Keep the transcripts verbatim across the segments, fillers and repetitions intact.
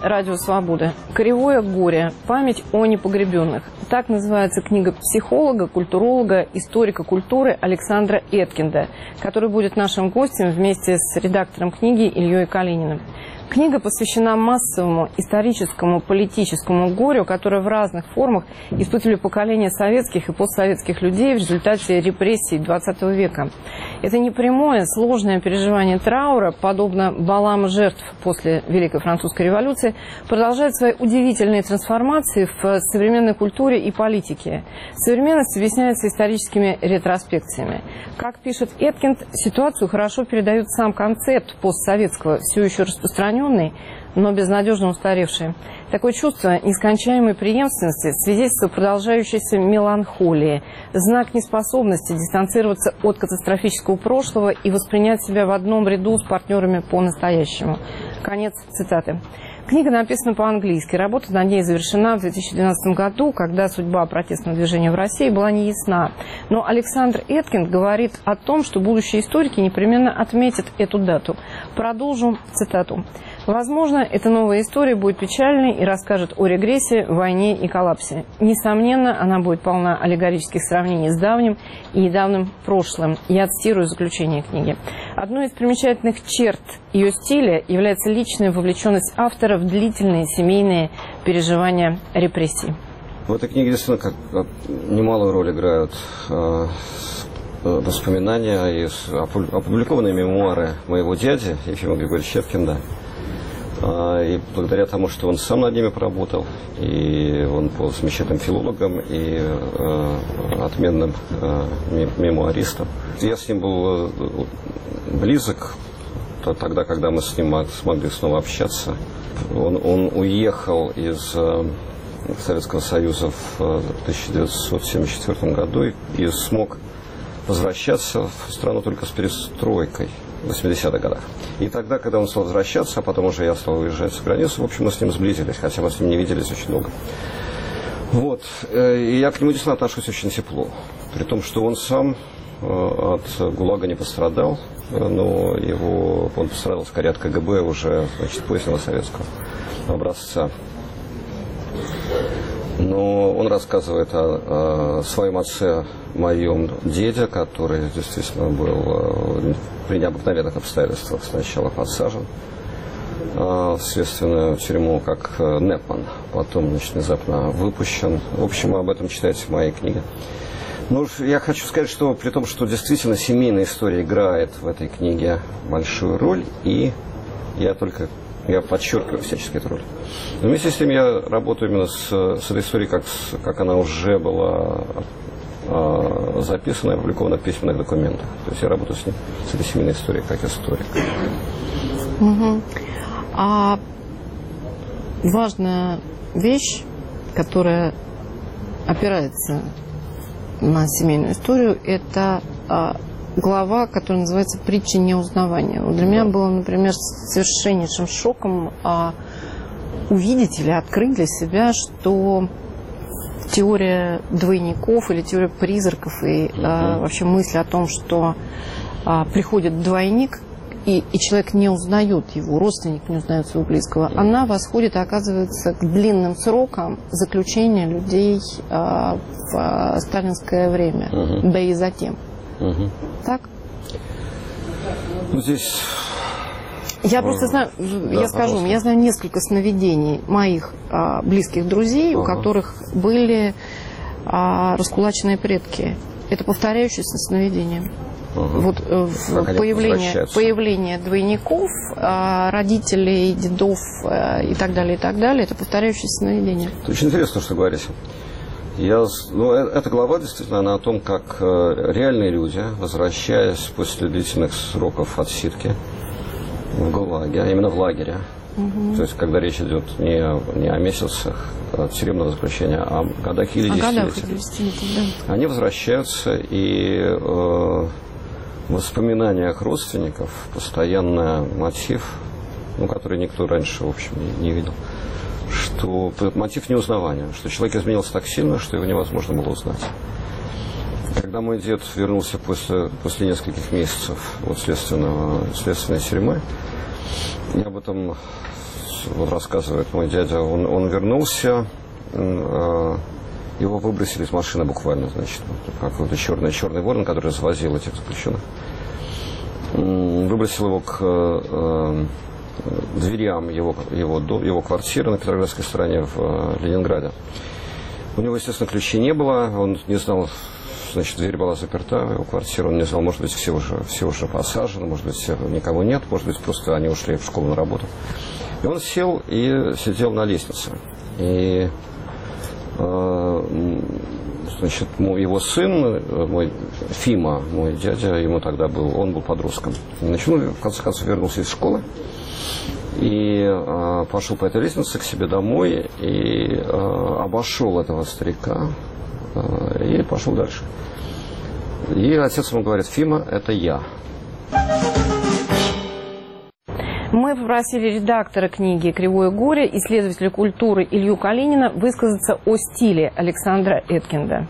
Радио Свобода. «Кривое горе. Память о непогребенных». Так называется книга психолога, культуролога, историка культуры Александра Эткинда, который будет нашим гостем вместе с редактором книги Ильей Калининым. Книга посвящена массовому историческому, политическому горю, которое в разных формах испытывали поколения советских и постсоветских людей в результате репрессий двадцатого века. Это непрямое, сложное переживание траура, подобно балам жертв после Великой Французской революции, продолжает свои удивительные трансформации в современной культуре и политике. Современность объясняется историческими ретроспекциями. Как пишет Эткинд, ситуацию хорошо передает сам концепт постсоветского, все еще распространенный, но безнадежно устаревший. Такое чувство нескончаемой преемственности, свидетельство продолжающейся меланхолии, знак неспособности дистанцироваться от катастрофического прошлого и воспринять себя в одном ряду с партнерами по-настоящему. Конец цитаты. Книга написана по-английски. Работа над ней завершена в две тысячи двенадцатом году, когда судьба протестного движения в России была неясна. Но Александр Эткинд говорит о том, что будущие историки непременно отметят эту дату. Продолжу цитату. Возможно, эта новая история будет печальной и расскажет о регрессе, войне и коллапсе. Несомненно, она будет полна аллегорических сравнений с давним и недавним прошлым. Я цитирую заключение книги. Одной из примечательных черт ее стиля является личная вовлеченность автора в длительные семейные переживания репрессий. В этой книге действительно как, как немалую роль играют э, воспоминания и опубликованные мемуары моего дяди Ефима Григорьевича Эткинда. И благодаря тому, что он сам над ними поработал, и он был замечательным филологом и э, отменным э, мемуаристом. Я с ним был близок тогда, когда мы с ним смогли снова общаться. Он, он уехал из э, Советского Союза в тысяча девятьсот семьдесят четвёртом году и, и смог возвращаться в страну только с перестройкой в восьмидесятых годах. И тогда, когда он стал возвращаться, а потом уже я стал уезжать за границу, в общем, мы с ним сблизились, хотя мы с ним не виделись очень долго. Вот. И я к нему действительно отношусь очень тепло. При том, что он сам от ГУЛАГа не пострадал, но его, он пострадал скорее от КГБ уже, значит, позднего советского образца. Но он рассказывает о, о своем отце, моем деде, который действительно был при необыкновенных обстоятельствах сначала подсажен в следственную тюрьму как Непман, потом, значит, внезапно выпущен. В общем, вы об этом читаете в моей книге. Ну, я хочу сказать, что при том, что действительно семейная история играет в этой книге большую роль, и я только... Я подчеркиваю всячески эту роль. Но вместе с тем я работаю именно с, с этой историей, как, как она уже была э, записана и опубликована в письменных документах. То есть я работаю с, ним, с этой семейной историей как историк. Угу. А важная вещь, которая опирается на семейную историю, это... глава, которая называется «Притча неузнавания». Вот для меня было, например, совершеннейшим шоком а, увидеть или открыть для себя, что теория двойников или теория призраков и а, вообще мысль о том, что а, приходит двойник, и, и человек не узнает его, родственник не узнает своего близкого, она восходит, оказывается, к длинным срокам заключения людей а, в а, сталинское время, uh-huh. да и затем. Угу. Так? Ну, здесь... Я просто знаю, да, я скажу, пожалуйста. Я знаю несколько сновидений моих а, близких друзей, ага. у которых были а, раскулаченные предки. Это повторяющееся сновидение. Ага. Вот в, появление, появление двойников, а, родителей, дедов а, и так далее, и так далее, это повторяющееся сновидение. Это очень интересно, что говорите. Я, ну, эта глава действительно она о том, как э, реальные люди, возвращаясь после длительных сроков отсидки в ГУЛАГе, а именно в лагере, угу. то есть когда речь идет не, не о месяцах тюремного заключения, а о годах или десятилетиях, да. они возвращаются, и э, в воспоминаниях родственников постоянно мотив, ну, который никто раньше, в общем, не, не видел. Что мотив неузнавания, что человек изменился так сильно, что его невозможно было узнать. Когда мой дед вернулся после, после нескольких месяцев от следственного, следственной тюрьмы, я об этом вот рассказывает мой дядя, он, он вернулся, э, его выбросили из машины буквально, значит, какой-то черный, черный ворон, который развозил этих заключенных. Выбросил его к э, дверям его, его, его квартиры на Петроградской стороне в э, Ленинграде. У него, естественно, ключей не было, он не знал, значит, дверь была заперта, его квартира, он не знал, может быть, все уже, все уже посажены, может быть, все, никого нет, может быть, просто они ушли в школу на работу. И он сел и сидел на лестнице. И, э, значит, его сын, мой Фима, мой дядя, ему тогда был, он был подростком. Значит, он, в конце концов, вернулся из школы и э, пошел по этой лестнице к себе домой и э, обошел этого старика э, и пошел дальше. И отец ему говорит: Фима, это я. Мы попросили редактора книги «Кривое горе», исследователя культуры Илью Калинина, высказаться о стиле Александра Эткинда.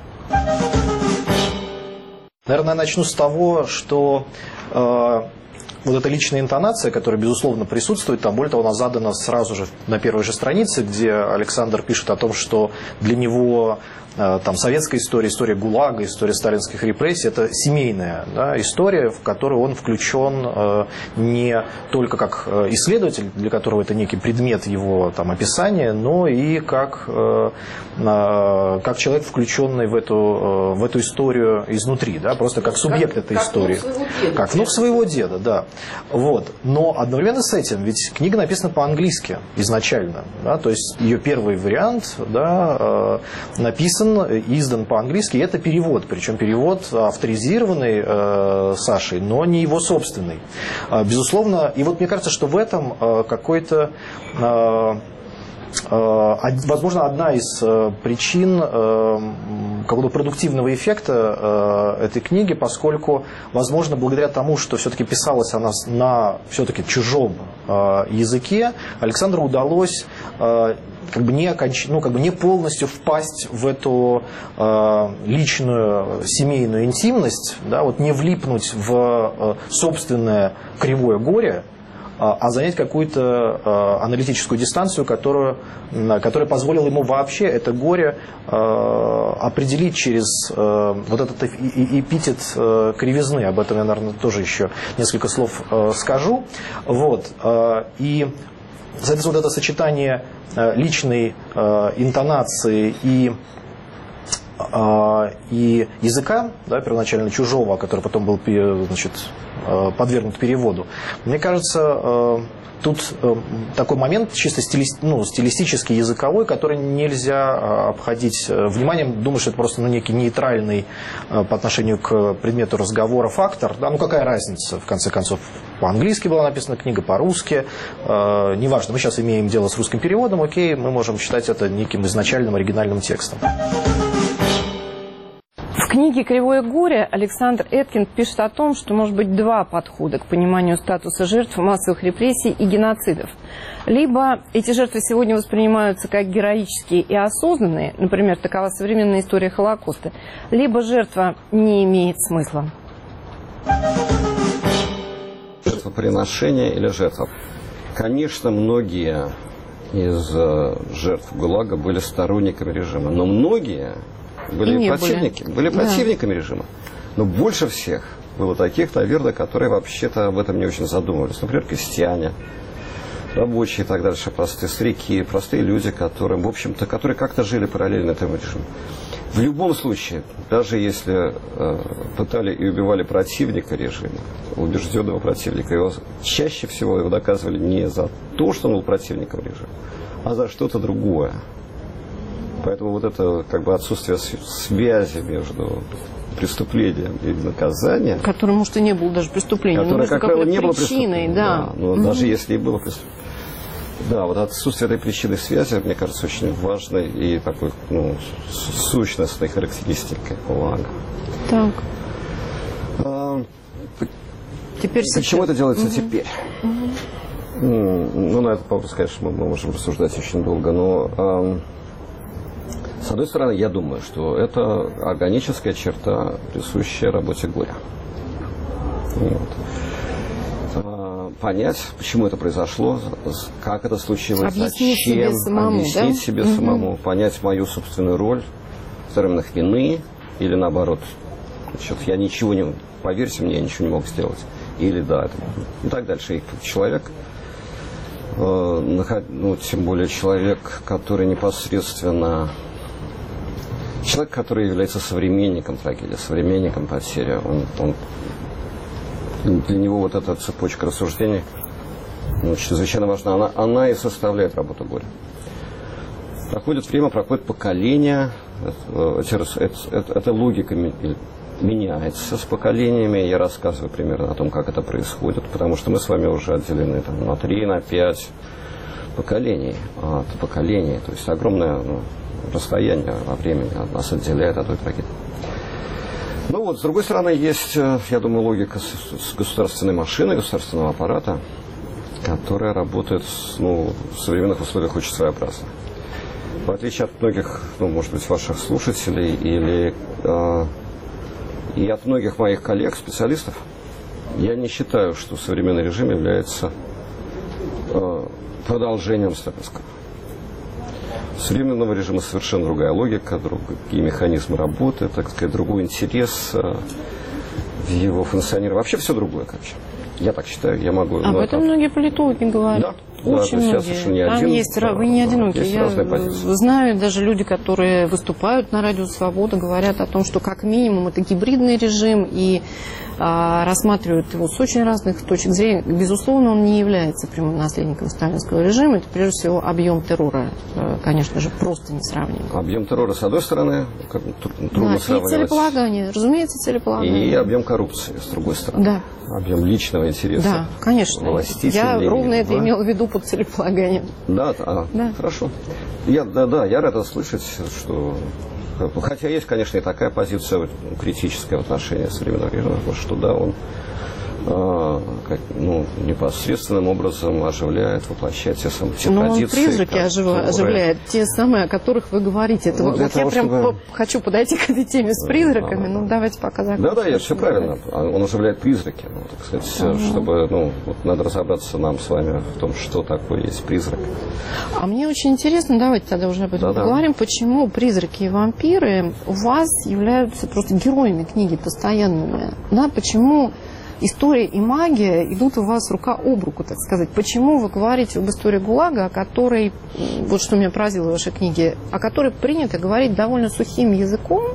Наверное, начну с того, что э, вот эта личная интонация, которая, безусловно, присутствует, там, более того, она задана сразу же на первой же странице, где Александр пишет о том, что для него там советская история, история ГУЛАГа, история сталинских репрессий – это семейная, да, история, в которую он включен э, не только как исследователь, для которого это некий предмет его там, описания, но и как, э, э, как человек, включенный в эту, э, в эту историю изнутри, да, просто как субъект как, этой как истории. Деда, как внук своего деда, да. Вот. Но одновременно с этим, ведь книга написана по-английски изначально, да, то есть ее первый вариант, да, э, написан, издан по-английски, и это перевод, причем перевод авторизированный э, Сашей, но не его собственный. Э, безусловно, и вот мне кажется, что в этом э, какой-то, э, э, возможно, одна из э, причин э, какого-то продуктивного эффекта э, этой книги, поскольку, возможно, благодаря тому, что все-таки писалась она на все-таки чужом э, языке, Александру удалось э, как бы не, оконч... ну, как бы не полностью впасть в эту э, личную семейную интимность, да, вот не влипнуть в э, собственное кривое горе, а занять какую-то э, аналитическую дистанцию, которую, э, которая позволила ему вообще это горе э, определить через э, вот этот эпитет э, кривизны. Об этом я, наверное, тоже еще несколько слов э, скажу. Вот. Э, и, соответственно, вот это сочетание э, личной э, интонации и и языка, да, первоначально чужого, который потом был, значит, подвергнут переводу. Мне кажется, тут такой момент чисто стилист, ну, стилистический, языковой, который нельзя обходить вниманием. Думаю, что это просто, ну, некий нейтральный по отношению к предмету разговора фактор. Да, ну какая разница, в конце концов, по-английски была написана книга, по-русски. Э, неважно, мы сейчас имеем дело с русским переводом, окей, мы можем считать это неким изначальным оригинальным текстом. В книге «Кривое горе» Александр Эткинд пишет о том, что может быть два подхода к пониманию статуса жертв массовых репрессий и геноцидов. Либо эти жертвы сегодня воспринимаются как героические и осознанные, например, такова современная история Холокоста, либо жертва не имеет смысла. Жертвоприношение или жертва? Конечно, многие из жертв ГУЛАГа были сторонниками режима, но многие... Были противники, были, были противниками да. режима. Но больше всех было таких, наверное, которые вообще-то об этом не очень задумывались. Например, крестьяне, рабочие и так дальше, простые старики, простые люди, которые, в общем-то, которые как-то жили параллельно этому режиму. В любом случае, даже если э, пытали и убивали противника режима, убежденного противника, его чаще всего его доказывали не за то, что он был противником режима, а за что-то другое. Поэтому вот это как бы отсутствие связи между преступлением и наказанием, которое, может, и не было даже преступлением, которое, как правило, не было причиной, да. да но mm-hmm. даже если и было преступление. Да, вот отсутствие этой причины связи, мне кажется, очень важной и такой, ну, сущностной характеристикой ГУЛАГа. Так. А, теперь почему это делается mm-hmm. теперь? Mm-hmm. Ну, на этот вопрос, конечно, мы можем рассуждать очень долго, но... А, с одной стороны, я думаю, что это органическая черта, присущая работе горя. Вот. понять, почему это произошло, как это случилось, объяснить зачем, себе самому, объяснить да? себе угу. самому, понять мою собственную роль в терминах вины или наоборот, значит, я ничего не, поверьте мне, я ничего не мог сделать. Или да, это, и так дальше. И человек, э, ну, тем более человек, который непосредственно, человек, который является современником трагедии, современником потери, он, он для него вот эта цепочка рассуждений, ну, чрезвычайно важна. Она, она и составляет работу горя. Проходит время, проходит поколение. Это, это, это, эта логика меняется с поколениями. Я рассказываю примерно о том, как это происходит, потому что мы с вами уже отделены там, на три, на пять поколений. От поколений. То есть огромное ну, расстояние во времени нас отделяет от той трагедии. Ну вот, с другой стороны, есть, я думаю, логика с государственной машины, государственного аппарата, которая работает ну, в современных условиях очень своеобразно. В отличие от многих, ну, может быть, ваших слушателей или э, и от многих моих коллег, специалистов, я не считаю, что современный режим является э, продолжением сталинского. У современного режима совершенно другая логика, другие механизмы работы, так сказать, другой интерес в его функционировании. Вообще все другое, короче. Я так считаю, я могу... Об этом это... многие политологи говорят. Да, очень да, многие. Не Там один, есть, да, вы не одиноки. Есть я знаю даже люди, которые выступают на Радио Свобода, говорят о том, что как минимум это гибридный режим и а, рассматривают его с очень разных точек зрения. Безусловно, он не является прямым наследником сталинского режима. Это прежде всего объем террора, конечно же, просто не сравним. Объем террора с одной стороны, как, трудно да, сравнивать. И целеполагание, разумеется, целеполагание. И объем коррупции с другой стороны. Да. Объем личного интереса. Да, конечно. Я ровно это да? имела в виду под целеполаганием. Да, а, да, хорошо. Я, да, да, я рад слышать, что... Хотя есть, конечно, и такая позиция критическая в отношении современного режима, что да, он э, как, ну, непосредственным образом оживляет, воплощает те, сам, те Но традиции. Он призраки ожив... оживляет, те самые, о которых вы говорите. Это ну, вот того, я прям чтобы... хочу подойти к этой теме с призраками, ну давайте пока закончим. Да, да, я, все правильно. Он оживляет призраки. Ну, так сказать, uh-huh. чтобы, ну, вот надо разобраться нам с вами в том, что такое есть призрак. А мне очень интересно, давайте тогда уже об этом да, поговорим, да. почему призраки и вампиры у вас являются просто героями книги постоянными. Да, почему история и магия идут у вас рука об руку, так сказать. Почему вы говорите об истории ГУЛАГа, о которой, вот что меня поразило в вашей книге, о которой принято говорить довольно сухим языком,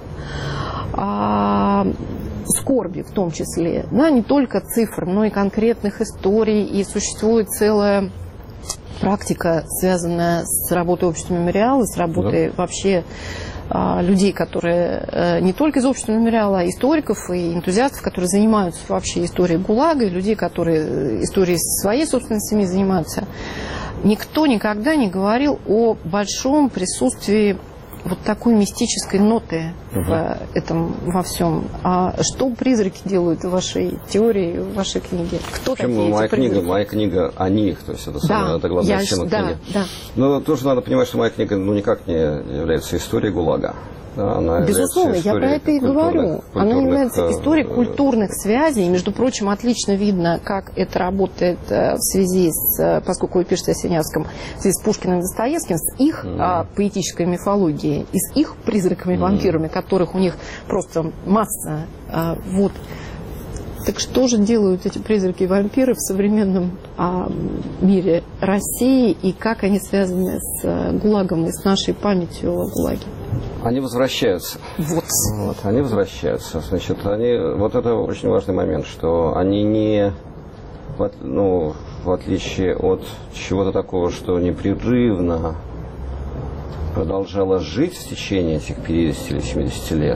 а, скорби в том числе, да, не только цифр, но и конкретных историй, и существует целая практика, связанная с работой общества «Мемориал» и с работой да. вообще людей, которые не только из общества «Мемориала», а историков и энтузиастов, которые занимаются вообще историей ГУЛАГа, и людей, которые историей своей собственной семьи занимаются. Никто никогда не говорил о большом присутствии вот такой мистической ноты угу. в этом во всем. А что призраки делают в вашей теории, в вашей книге? Кто Почему такие моя эти книга, призраки? моя книга о них, то есть это, да, самая, это главная я, тема да, книги. Да. Но тоже надо понимать, что моя книга ну, никак не является историей ГУЛАГа. Она Безусловно, я про это и говорю. Она является историей культурных связей. И, между прочим, отлично видно, как это работает в связи с, поскольку вы пишете о Синявском, в связи с Пушкиным и Достоевским, с их mm. а, поэтической мифологией и с их призраками-вампирами, mm. которых у них просто масса. А, вот. Так что же делают эти призраки и вампиры в современном а, мире России, и как они связаны с а, ГУЛАГом и с нашей памятью о ГУЛАГе? Они возвращаются. Вот. Вот. Они возвращаются. Значит, они, вот это очень важный момент, что они не, ну, в отличие от чего-то такого, что непрерывно продолжало жить в течение этих пятидесяти или семидесяти лет,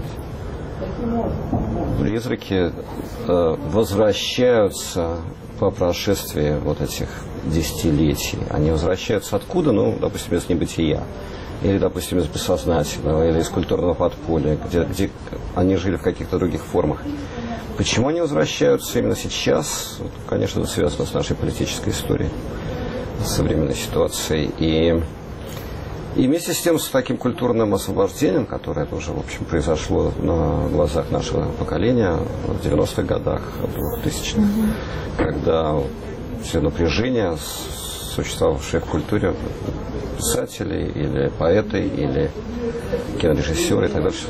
призраки э, возвращаются по прошествии вот этих десятилетий. Они возвращаются откуда? Ну, допустим, из небытия. Или, допустим, из бессознательного, или из культурного подполья, где, где они жили в каких-то других формах. Почему они возвращаются именно сейчас? Конечно, это связано с нашей политической историей, с современной ситуацией. И, и вместе с тем, с таким культурным освобождением, которое тоже, в общем, произошло на глазах нашего поколения в девяностых годах, в двухтысячных, mm-hmm. когда те напряжения, существовавшие в культуре, писатели или поэты, или кинорежиссеры и так дальше,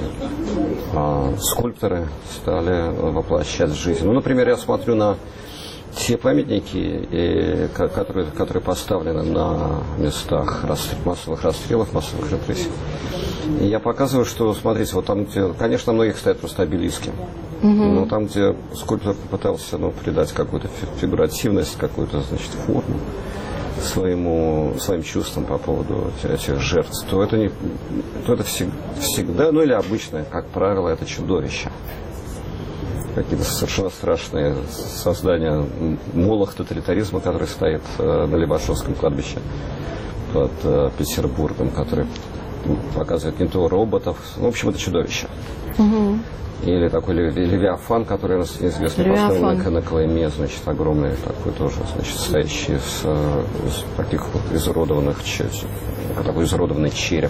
а скульпторы стали воплощать в жизнь. Ну, например, я смотрю на те памятники, и, которые, которые поставлены на местах расстрел, массовых расстрелов, массовых репрессий. И я показываю, что, смотрите, вот там, где, конечно, на многих стоят просто обелиски, угу. но там, где скульптор попытался, ну, придать какую-то фигуративность, какую-то, значит, форму своему, своим чувствам по поводу этих жертв, то это, не, то это всегда, ну или обычно, как правило, это чудовище. Какие-то совершенно страшные создания молох тоталитаризма, который стоит на Лебашевском кладбище под Петербургом, который показывает не то роботов, ну, в общем, это чудовище. Угу. Или такой Левиафан, который неизвестно поставлен на, на Колыме, значит, огромный такой тоже, значит, стоящий с, с таких вот изуродованных, такой изуродованный череп.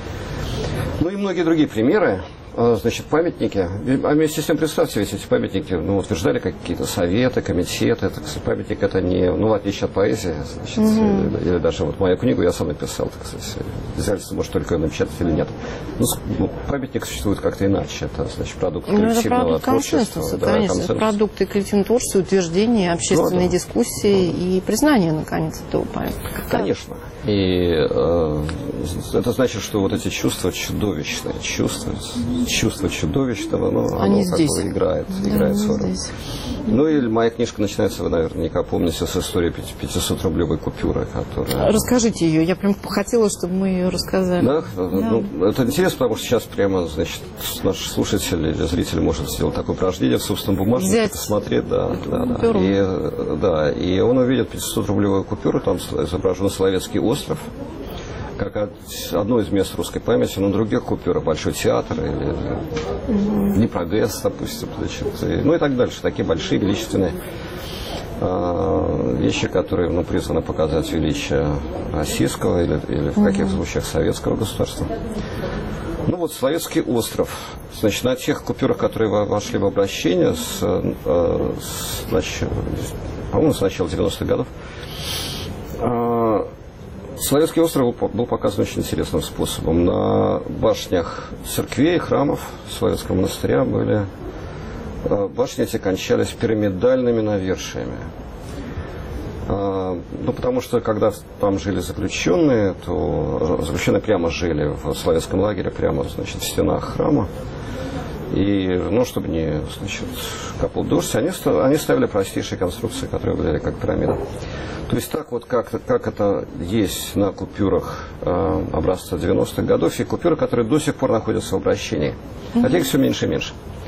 Ну и многие другие примеры. Значит, памятники. А вместе с тем, представьте, ведь эти памятники, ну, утверждали какие-то советы, комитеты. Так сказать, памятник это не, ну, в отличие от поэзии, значит, mm-hmm. или, или даже вот мою книгу я сам написал, так сказать, обязательство может только напечатать или нет. Ну, памятник существует как-то иначе. Это, значит, продукт коллективного ну, это продукт творчества. Да, конечно, консенсус. Продукты коллективного творчества, утверждения, общественной ну, да. дискуссии ну, да. и признания, наконец, этого памятника. Конечно. И э, это значит, что вот эти чувства чудовищные, чувства, чувство чудовищного, ну, оно как бы играет, да, играет свою роль. Ну и моя книжка начинается, вы наверняка помните, с истории пятисотрублевой купюры, которая... Расскажите ее, я прям хотела, чтобы мы ее рассказали. Да? Да. Ну, это интересно, потому что сейчас прямо, значит, наш слушатель или зритель может сделать такое упражнение в собственном бумажнике, посмотреть, да, да, да. И, да, и он увидит пятисотрублевую купюру, там изображен Соловецкий остров, как одно из мест русской памяти, но других купюрах Большой театр или угу. Днепрогэс, допустим, значит, и, ну и так дальше. Такие большие, величественные э, вещи, которые, ну, призваны показать величие российского или, или в угу. каких-то случаях советского государства. Ну вот Соловецкий остров. Значит, на тех купюрах, которые вошли в обращение с, э, с, значит, по-моему, с начала девяностых годов, э, Соловецкий остров был показан очень интересным способом. На башнях церквей и храмов Соловецкого монастыря были... Башни эти кончались пирамидальными навершиями. Ну, потому что, когда там жили заключенные, то заключенные прямо жили в Соловецком лагере, прямо, значит, в стенах храма. И, ну, чтобы не, значит, капал дождь, они, они ставили простейшие конструкции, которые выглядели как пирамида. То есть так вот, как, как это есть на купюрах э, образца девяностых годов, и купюры, которые до сих пор находятся в обращении. А их все меньше и меньше.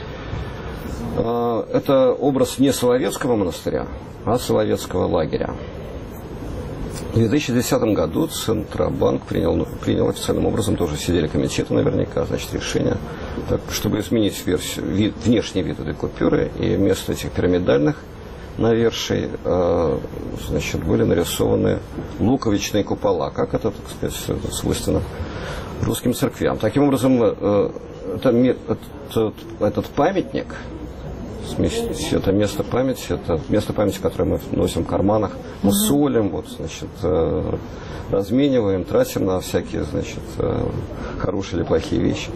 Э, это образ не Соловецкого монастыря, а Соловецкого лагеря. В две тысячи десятом году Центробанк принял, принял официальным образом, тоже сидели комитеты наверняка, значит, решение, так, чтобы изменить версию, вид, внешний вид этой купюры, и вместо этих пирамидальных наверший, э, значит, были нарисованы луковичные купола, как это, так сказать, свойственно русским церквям. Таким образом, э, это, этот, этот памятник, это место памяти, это место памяти, которое мы носим в карманах, мы mm-hmm. солим, вот, значит, размениваем, тратим на всякие, значит, хорошие или плохие вещи.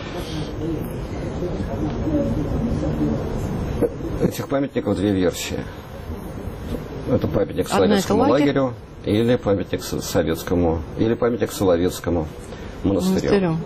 Этих памятников две версии. Это памятник Соловецкому лагерю или памятник советскому, или памятник Соловецкому монастырю. монастырю.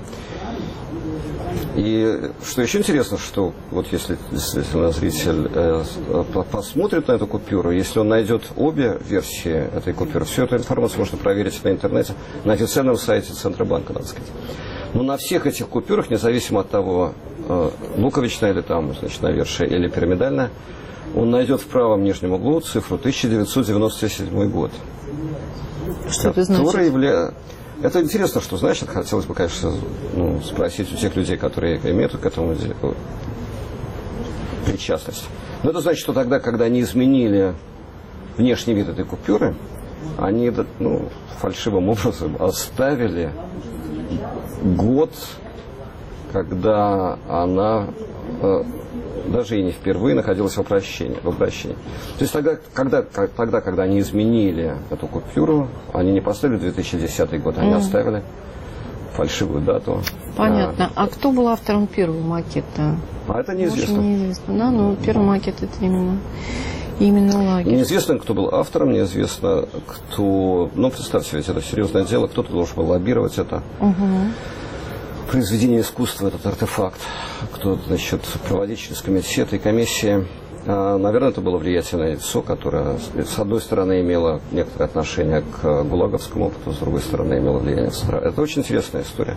И что еще интересно, что вот если действительно зритель э, посмотрит на эту купюру, если он найдет обе версии этой купюры, всю эту информацию можно проверить на интернете, на официальном сайте Центробанка, надо сказать. Но на всех этих купюрах, независимо от того, э, луковичная или там, значит, навершие, или пирамидальная, он найдет в правом нижнем углу цифру тысяча девятьсот девяносто седьмой год. Что это значит? Явля... Это интересно, что значит. Хотелось бы, конечно, ну, спросить у тех людей, которые имеют к этому причастность. Но это значит, что тогда, когда они изменили внешний вид этой купюры, они, ну, фальшивым образом оставили год, когда она, даже и не впервые находилась в обращении. В обращении. То есть тогда когда, тогда, когда они изменили эту купюру, они не поставили две тысячи десятый год, они mm. оставили фальшивую дату. Понятно. А, а кто был автором первого макета? А это неизвестно. Может, неизвестно, да? Но первый макет это именно, именно лагерь. Неизвестно, кто был автором, неизвестно, кто... Ну, представьте, ведь это серьезное дело, кто-то должен был лоббировать это. Угу. Произведение искусства, этот артефакт, кто, значит, проводить через комитеты и комиссии. Наверное, это было влиятельное лицо, которое, с одной стороны, имело некоторое отношение к гулаговскому опыту, с другой стороны, имело влияние. Это очень интересная история.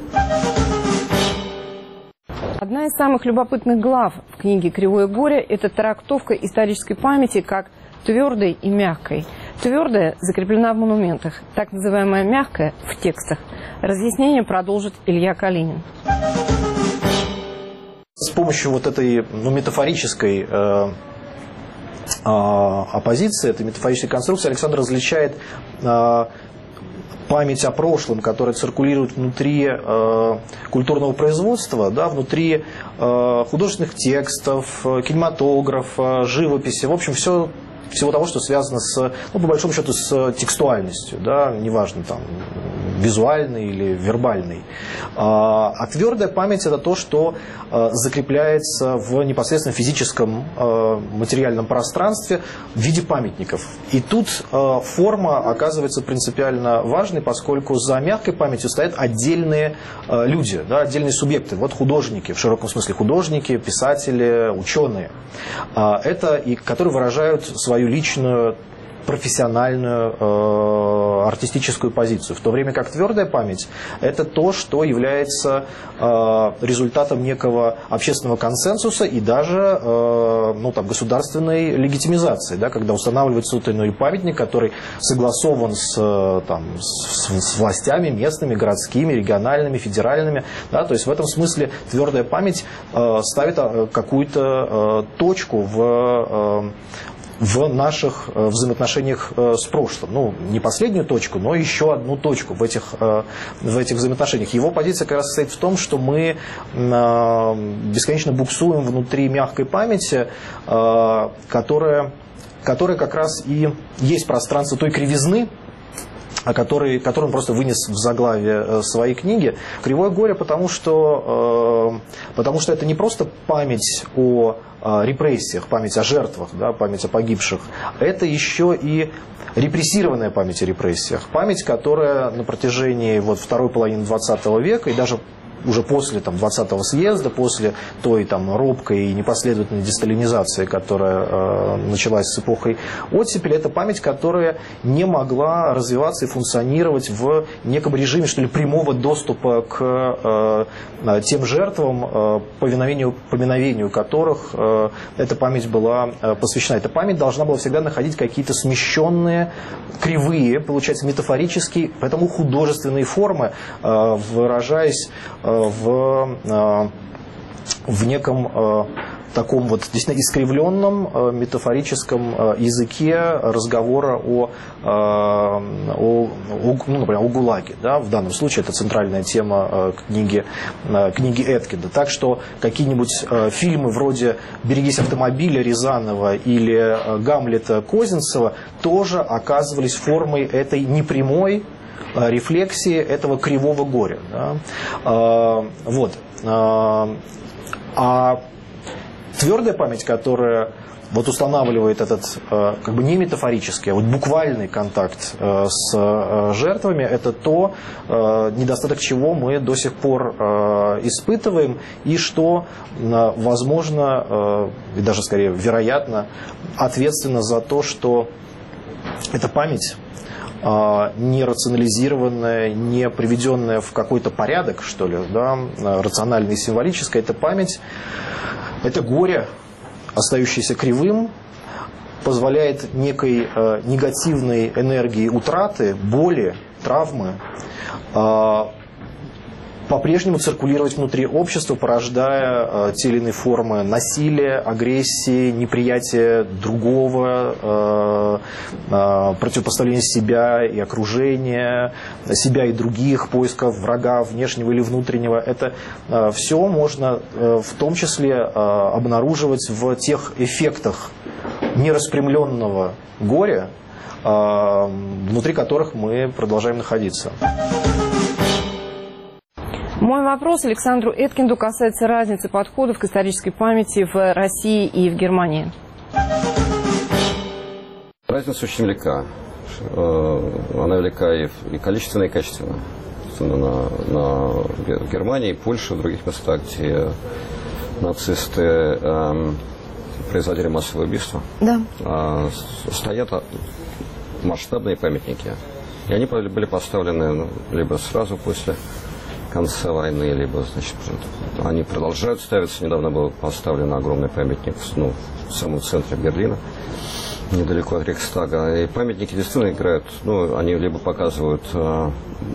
Одна из самых любопытных глав в книге «Кривое горе» – это трактовка исторической памяти как твердой и мягкой. Твердая закреплена в монументах, так называемая мягкая – в текстах. Разъяснение продолжит Илья Калинин. С помощью вот этой ну, метафорической э, э, оппозиции, этой метафорической конструкции Александр различает э, память о прошлом, которая циркулирует внутри э, культурного производства, да, внутри э, художественных текстов, кинематографа, живописи, в общем, все, всего того, что связано с, ну, по большому счету, с текстуальностью, да, неважно, там, визуальной или вербальной. А, а твердая память – это то, что а, закрепляется в непосредственно физическом а, материальном пространстве в виде памятников. И тут а, форма оказывается принципиально важной, поскольку за мягкой памятью стоят отдельные а, люди, да, отдельные субъекты. Вот художники, в широком смысле художники, писатели, ученые. А, это и которые выражают свою личную профессиональную э, артистическую позицию, в то время как твердая память – это то, что является э, результатом некого общественного консенсуса и даже э, ну, там, государственной легитимизации, да, когда устанавливается тот или иной памятник, который согласован с, там, с, с властями местными, городскими, региональными, федеральными. Да, то есть в этом смысле твердая память э, ставит какую-то э, точку в э, в наших э, взаимоотношениях э, с прошлым. Ну, не последнюю точку, но еще одну точку в этих, э, в этих взаимоотношениях. Его позиция как раз состоит в том, что мы э, бесконечно буксуем внутри мягкой памяти, э, которая, которая как раз и есть пространство той кривизны, который, который он просто вынес в заглавие своей книги. «Кривое горе», потому что, э, потому что это не просто память о э, репрессиях, память о жертвах, да, память о погибших. Это еще и репрессированная память о репрессиях. Память, которая на протяжении вот, второй половины двадцатого века и даже уже после там, двадцатого съезда, после той там, робкой и непоследовательной десталинизации, которая э, началась с эпохой оттепели, это память, которая не могла развиваться и функционировать в неком режиме, что ли, прямого доступа к э, тем жертвам, э, повиновению, поминовению которых э, эта память была э, посвящена. Эта память должна была всегда находить какие-то смещенные, кривые, получается, метафорические, поэтому художественные формы, э, выражаясь э, В, в неком таком вот действительно искривленном метафорическом языке разговора о, о, о, ну, например, о ГУЛАГе. Да? В данном случае это центральная тема книги, книги Эткинда. Так что какие-нибудь фильмы вроде «Берегись автомобиля» Рязанова или «Гамлета» Козинцева тоже оказывались формой этой непрямой рефлексии этого кривого горя. Да? А, вот. А, а твердая память, которая вот устанавливает этот как бы не метафорический, а вот буквальный контакт с жертвами, это то, недостаток чего мы до сих пор испытываем, и что, возможно, и даже скорее вероятно, ответственно за то, что эта память, не рационализированная, не приведенная в какой-то порядок, что ли, да, рациональная и символическая, это память, это горе, остающееся кривым, позволяет некой э, негативной энергии утраты, боли, травмы э, по-прежнему циркулировать внутри общества, порождая э, те или иные формы насилия, агрессии, неприятия другого, э, э, противопоставления себя и окружения, себя и других, поиска врага внешнего или внутреннего. Это э, все можно э, в том числе э, обнаруживать в тех эффектах нераспрямленного горя, э, внутри которых мы продолжаем находиться. Мой вопрос Александру Эткинду касается разницы подходов к исторической памяти в России и в Германии. Разница очень велика. Она велика и количественно, и качественно. На, на Германии и Польше, в других местах, где нацисты э, производили массовые убийства, да. э, стоят масштабные памятники. И они были поставлены либо сразу после конца войны, либо, значит, они продолжают ставиться. Недавно был поставлен огромный памятник, ну, в самом центре Берлина, недалеко от Рейхстага. И памятники действительно играют, ну, они либо показывают э,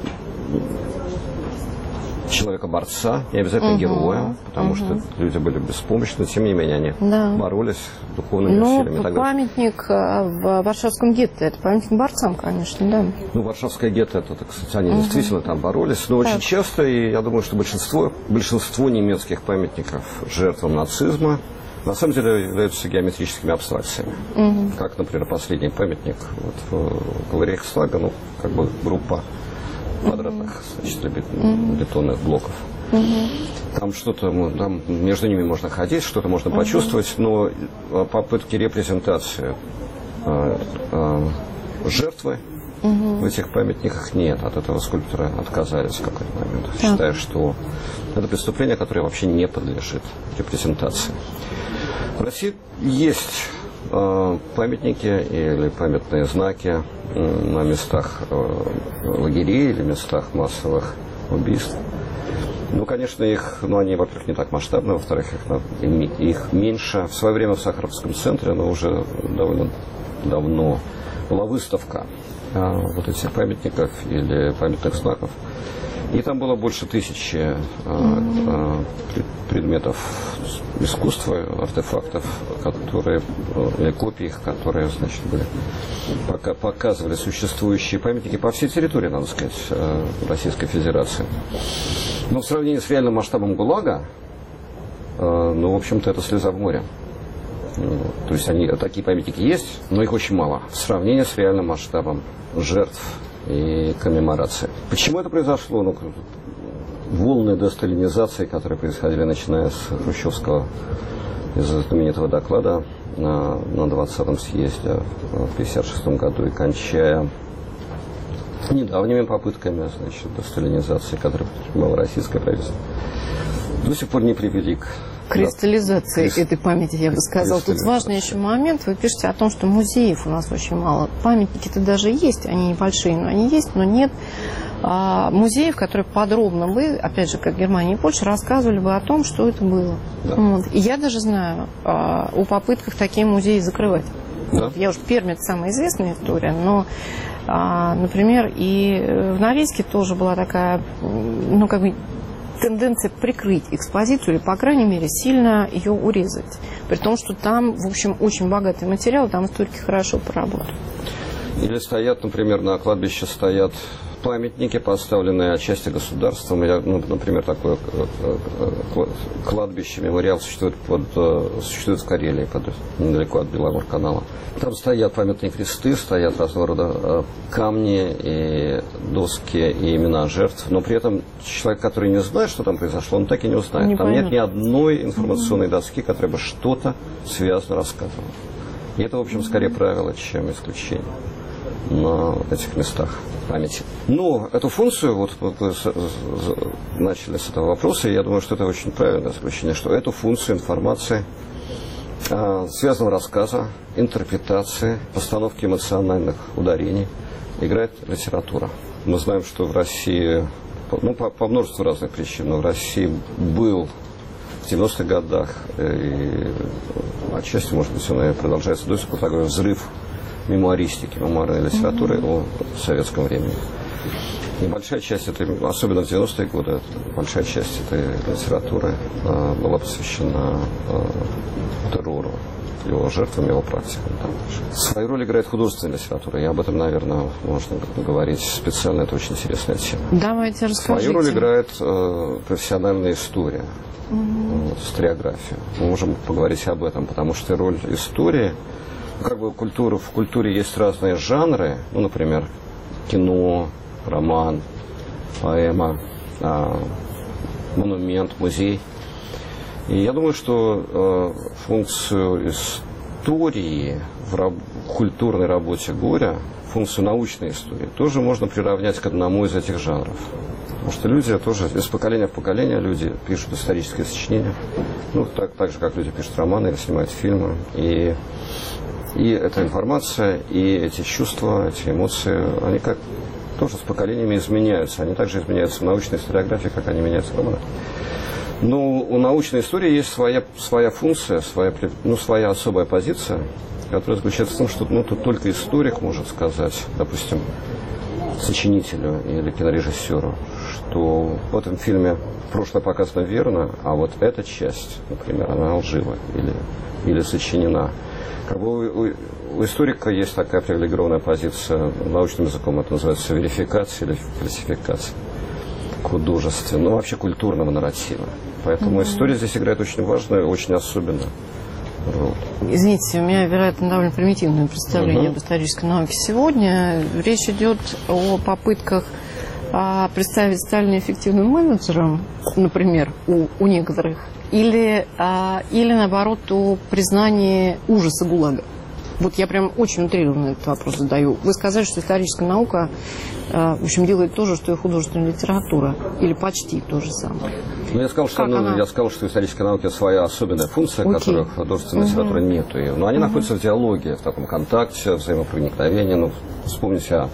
человека-борца, не обязательно угу. героя, потому угу. что люди были беспомощны, тем не менее они да. боролись духовными ну, силами. Ну, памятник в Варшавском гетто, это памятник борцам, конечно, да. Ну, Варшавское гетто, это, кстати, они угу. действительно там боролись, но так. очень часто, и я думаю, что большинство, большинство немецких памятников жертвам нацизма на самом деле являются геометрическими абстракциями. Угу. Как, например, последний памятник вот, в Рейхстага, ну, как бы группа квадратных, значит, бетонных блоков. Угу. Там что-то, там между ними можно ходить, что-то можно угу. почувствовать, но попытки репрезентации э, э, жертвы угу. в этих памятниках нет. От этого скульптора отказались в какой-то момент, так. считая, что это преступление, которое вообще не подлежит репрезентации. В России есть э, памятники или памятные знаки на местах лагерей или местах массовых убийств. Ну, конечно, их, ну, они, во-первых, не так масштабны, во-вторых, их, их меньше. В свое время в Сахаровском центре, но уже довольно давно была выставка а, вот этих памятников или памятных знаков. И там было больше тысячи а, а, предметов искусства, артефактов, которые, или копий их, которые, значит, были, пока, показывали существующие памятники по всей территории, надо сказать, Российской Федерации. Но в сравнении с реальным масштабом ГУЛАГа, ну, в общем-то, это слеза в море. То есть они, такие памятники есть, но их очень мало в сравнении с реальным масштабом жертв и коммеморации. Почему это произошло? Ну, волны десталинизации, которые происходили, начиная с Хрущевского, из знаменитого доклада на, на двадцатом съезде в пятьдесят шестом году и кончая недавними попытками, значит, десталинизации, которые предпринимало российское правительство, до сих пор не привели к кристаллизации Крист... этой памяти, я бы сказала. Тут важный еще момент. Вы пишете о том, что музеев у нас очень мало. Памятники-то даже есть, они небольшие, но они есть, но нет а, музеев, которые подробно бы, опять же, как Германия и Польша, рассказывали бы о том, что это было. Да. Вот. И я даже знаю а, о попытках такие музеи закрывать. Да. Вот. Я уж Пермь, это самая известная история, но, а, например, и в Норильске тоже была такая, ну, как бы, тенденция прикрыть экспозицию или, по крайней мере, сильно ее урезать. При том, что там, в общем, очень богатый материал, там историки хорошо поработали. Или стоят, например, на кладбище стоят памятники, поставленные отчасти государством. Я, ну, например, такое кладбище, мемориал существует, под, существует в Карелии, под, недалеко от Беломор-канала. Там стоят памятные кресты, стоят разного рода камни, и доски и имена жертв. Но при этом человек, который не знает, что там произошло, он так и не узнает. Не там поймет. Нет ни одной информационной доски, которая бы что-то связано рассказывала. И это, в общем, скорее правило, чем исключение на вот этих местах памяти. Но эту функцию, вот вы начали с этого вопроса, и я думаю, что это очень правильное заключение, что эту функцию информации, связанного рассказа, интерпретации, постановки эмоциональных ударений играет литература. Мы знаем, что в России, ну, по, по множеству разных причин, но в России был в девяностых годах, и отчасти, может быть, он и продолжается до сих пор, такой взрыв мемуаристики, мемуарной литературы mm-hmm. о советском времени. Небольшая часть этой, особенно в девяностые годы, большая часть этой литературы э, была посвящена э, террору, его жертвам, его практикам. Свою роль играет художественная литература, и об этом, наверное, можно говорить специально, это очень интересная тема. Давайте расскажите. Свою роль играет э, профессиональная история, угу. вот, историография. Мы можем поговорить об этом, потому что роль истории, как бы культура, в культуре есть разные жанры, ну, например, кино, роман, поэма, э, монумент, музей. И я думаю, что э, функцию истории в раб- культурной работе горя, функцию научной истории, тоже можно приравнять к одному из этих жанров. Потому что люди тоже из поколения в поколение люди пишут исторические сочинения, ну, так, так же, как люди пишут романы или снимают фильмы. И, и эта информация, и эти чувства, эти эмоции, они как тоже с поколениями изменяются. Они также изменяются в научной историографии, как они меняются в романах. Но у научной истории есть своя, своя функция, своя, ну, своя особая позиция, которая заключается в том, что ну, тут только историк может сказать, допустим, сочинителю или кинорежиссеру, что в этом фильме прошлое показано верно, а вот эта часть, например, она лжива или, или сочинена. Как бы у, у историка есть такая привилегированная позиция, научным языком это называется верификация или фальсификация художественного, ну вообще культурного нарратива. Поэтому mm-hmm. история здесь играет очень важную, очень особенную роль. Извините, у меня, вероятно, довольно примитивное представление mm-hmm. об исторической науке сегодня. Речь идет о попытках а, представить Сталина эффективным менеджером, например, у, у некоторых, или, а, или, наоборот, о признании ужаса ГУЛАГа. Вот я прям очень утрированно этот вопрос задаю. Вы сказали, что историческая наука, э, в общем, делает то же, что и художественная литература. Или почти то же самое. Ну, я сказал, что, ну, я сказал, что историческая наука своя особенная функция, Окей. которой в художественной угу. литературе нету. Но они угу. находятся в диалоге, в таком контакте, взаимопроникновении. Ну, вспомните о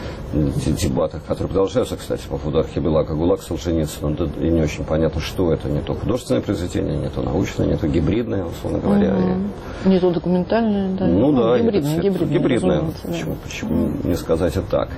дебатах, которые продолжаются, кстати, по поводу архипелага ГУЛАГ Солженицына. И не очень понятно, что это. Не то художественное произведение, не то научное, не то гибридное, условно говоря. Угу. Не то документальное, да. Ну, ну да, гибридное. Гибридное, гибридное. Да. Почему, почему не сказать и так?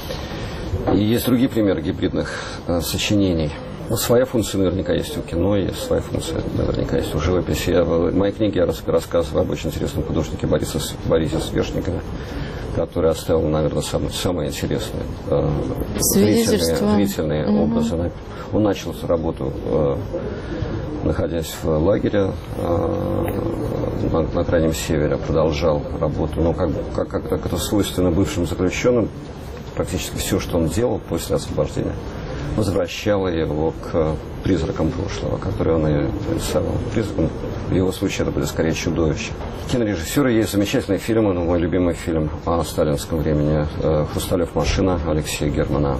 И есть другие примеры гибридных э, сочинений. Ну, своя функция наверняка есть у кино, есть своя функция наверняка есть у живописи. Я, в моей книге я рассказываю об очень интересном художнике Борисе, Борисе Свешникове, который оставил, наверное, самые, самые интересные э, зрительные, зрительные mm-hmm. образы. Он начал работу, э, находясь в лагере э, на, на Крайнем Севере, продолжал работу. Но как, как, как, как это свойственно бывшим заключенным, практически все, что он делал после освобождения, возвращало его к призракам прошлого, которые он и рисовал. Призраком, в его случае это были скорее чудовища. Кинорежиссеры есть замечательные фильмы, но мой любимый фильм о сталинском времени «Хрусталев машина» Алексея Германа.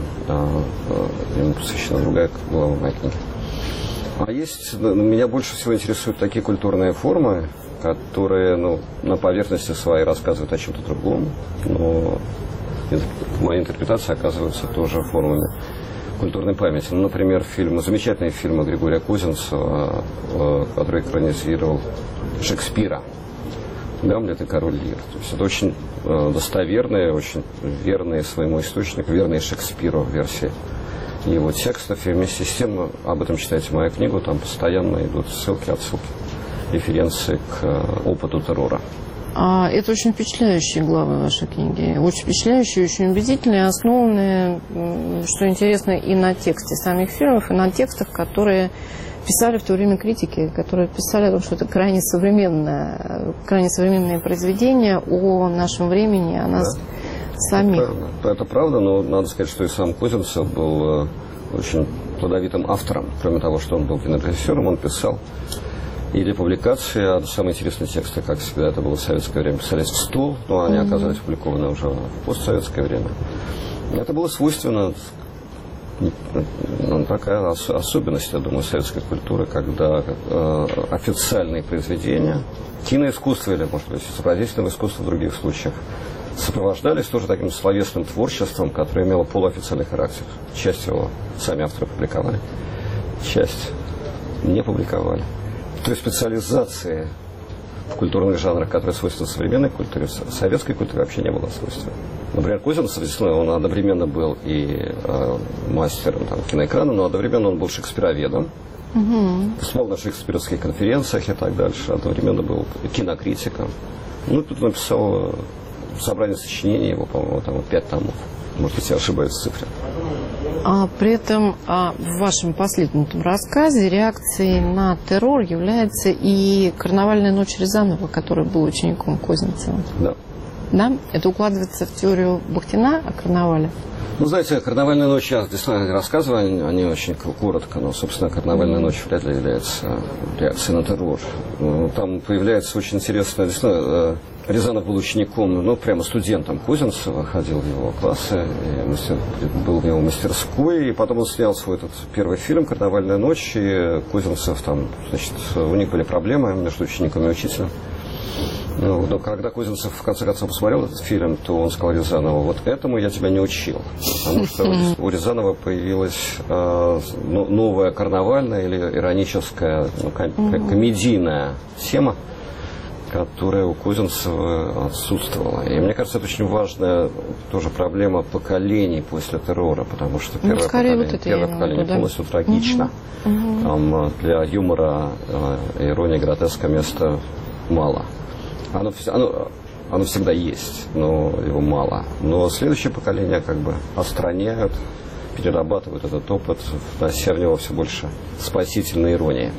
Ему посвящена другая глава моей книги. А есть, меня больше всего интересуют такие культурные формы, которые ну, на поверхности своей рассказывают о чем-то другом, но моя интерпретация оказывается тоже формами культурной памяти. Ну, например, фильм, замечательный фильм Григория Козинцева, который экранизировал Шекспира. «Гамлет и король Лир». То есть это очень достоверные, очень верные своему источнику, верные Шекспиру версии его текстов. И вместе с тем, об этом читайте мою книгу, там постоянно идут ссылки, отсылки, референции к опыту террора. Это очень впечатляющие главы вашей книги. Очень впечатляющие, очень убедительные, основанные, что интересно, и на тексте самих фильмов, и на текстах, которые писали в то время критики, которые писали о том, что это крайне современное, крайне современное произведение о нашем времени, о нас да. самих. Это, это правда, но надо сказать, что и сам Козинцев был очень плодовитым автором. Кроме того, что он был кинорежиссером, он писал или публикации, а самые интересные тексты, как всегда, это было в советское время, писались в стол, но они mm-hmm. оказались опубликованы уже в постсоветское время. Это было свойственно, ну, такая ос- особенность, я думаю, советской культуры, когда э, официальные произведения, киноискусство или, может быть, изобразительное искусство в других случаях, сопровождались тоже таким словесным творчеством, которое имело полуофициальный характер. Часть его сами авторы публиковали, часть не публиковали. Той специализации в культурных жанрах, которые свойственны современной культуре, советской культуре вообще не было свойства. Например, Козинцев, он одновременно был и э, мастером там, киноэкрана, но одновременно он был шекспироведом. Угу. Выступал на шекспировских конференциях и так дальше. Одновременно был кинокритиком. Ну, тут написал собрание сочинений его, по-моему, там вот пять томов. Может быть, я ошибаюсь в цифре. А при этом а, в вашем последнем рассказе реакцией на террор является и «Карнавальная ночь» Рязанова, который был учеником Козинцева. Да. Да? Это укладывается в теорию Бахтина о карнавале? Ну, знаете, «Карнавальная ночь», я действительно рассказываю, они, они очень коротко, но, собственно, «Карнавальная ночь» вряд ли является реакцией на террор. Там появляется очень интересно, действительно, Рязанов был учеником, ну, прямо студентом Козинцева, ходил в его классы, и был в его мастерской, и потом он снял свой этот первый фильм «Карнавальная ночь», и Козинцев там, значит, у них были проблемы между учеником и учителем. Ну, но когда Козинцев в конце концов посмотрел этот фильм, то он сказал Рязанову: вот этому я тебя не учил. Потому что у Рязанова появилась э, новая карнавальная или ироническая, ну, ком- комедийная тема, которая у Козинцева отсутствовала. И мне кажется, это очень важная тоже проблема поколений после террора, потому что первое ну, поколение, вот первое поколение да? полностью трагично. Угу. Там для юмора, э, иронии, гротеска места мало. Оно, оно, оно всегда есть, но его мало. Но следующее поколение как бы отстраняют, перерабатывают этот опыт, внося в него все больше спасительной иронии.